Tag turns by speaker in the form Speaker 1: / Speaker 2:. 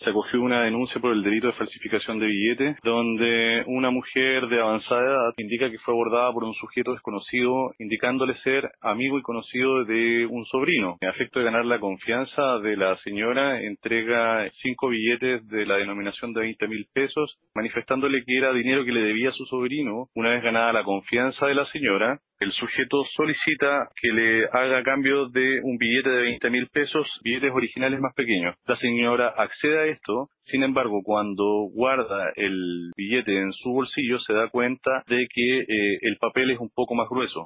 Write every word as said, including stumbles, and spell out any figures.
Speaker 1: Se acogió una denuncia por el delito de falsificación de billetes, donde una mujer de avanzada edad indica que fue abordada por un sujeto desconocido, indicándole ser amigo y conocido de un sobrino. A efecto de ganar la confianza de la señora, entrega cinco billetes de la denominación de veinte mil pesos, manifestándole que era dinero que le debía a su sobrino. Una vez ganada la confianza de la señora, el sujeto solicita que le haga cambio de un billete de veinte mil pesos, billetes originales más pequeños. La señora accede a esto. Sin embargo, cuando guarda el billete en su bolsillo, se da cuenta de que eh, el papel es un poco más grueso.